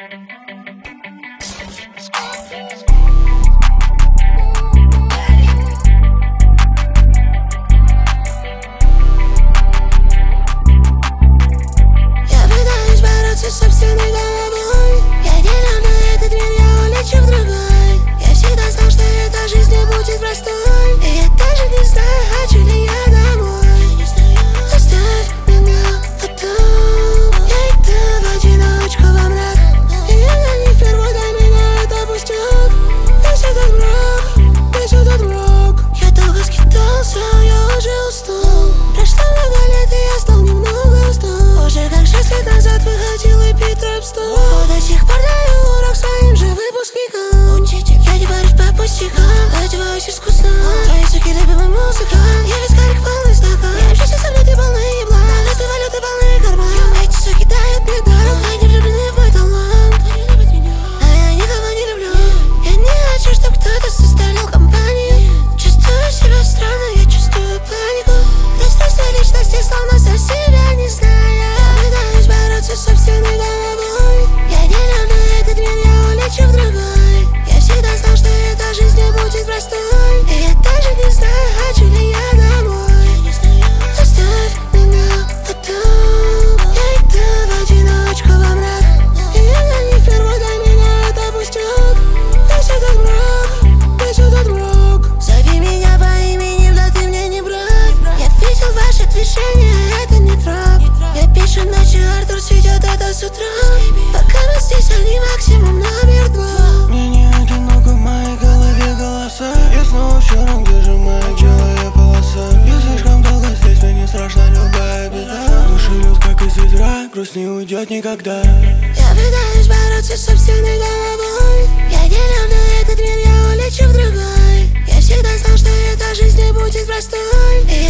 Я пытаюсь бороться с собственной головой. Я не люблю этот мир, я улечу в другой. Я всегда знал, что эта жизнь не будет простой. И я даже не знаю, хочу ли я домой. Оставь меня потом. Я иду в одиночку во мрак. И я не впервой, дай меня это пустяк. Весь этот мрак, весь этот мрак. Я долго скитался, я уже устал. Прошло много лет, и я стал немного устал. Уже как 6 лет назад выходил и пить рэп-стол. До сих пор даю урок своим же выпускникам. Учитель, я не борюсь по пустякам. Одеваюсь искусно, твои суки любимый музыкант. Я весь карик полный стакан. Я общаюсь со мной, ты полный ебла. Разные валюты, полный карман. Эти суки дают мне даром. Они влюблены в мой талант. А я никого не люблю. Я не хочу, чтоб кто-то составлял компанию. Чувствую себя странно, я чувствую панику. Расстройство личности, словно за себя не знаю. Я пытаюсь бороться с собственной головой. Я не люблю этот мир, я улечу в другой. Я всегда знал, что эта жизнь не будет простой. И я даже не знаю, хочу ли я домой. Оставь меня потом. Я иду в одиночку во мрак. И я не впервой, дай меня это пустяк. Весь этот мрак, весь этот мрак. Зови меня по имени, да ты мне не брат. Я видел ваши движения, это не троп. Я пишу ночью, Артур сведет это с утра. Пока мы здесь, они максимум номер 2. Мне не одиноко, в моей голове голоса. Я снова в черном, где же моя белая полоса. Я слишком долго здесь, мне не страшна любая беда. Душа льет, как из ведра, грусть не уйдет никогда. Я пытаюсь бороться с собственной головой. Я не люблю этот мир, я улечу в другой. Я всегда знал, что эта жизнь не будет простой. И